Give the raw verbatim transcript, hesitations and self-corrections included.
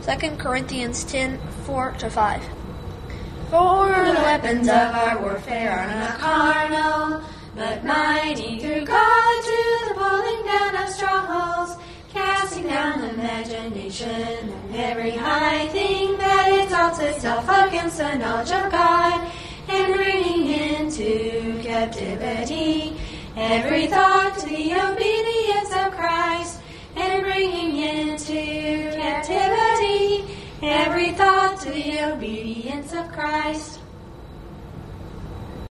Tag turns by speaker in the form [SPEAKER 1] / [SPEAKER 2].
[SPEAKER 1] Second Corinthians ten, four to five.
[SPEAKER 2] For the weapons of our warfare are not carnal, but mighty through God to the pulling down of strongholds, casting down imagination and every high thing that exalts itself against the knowledge of God, and bringing into captivity every thought to the obedience of Christ, and bringing into captivity every thought to the obedience of Christ.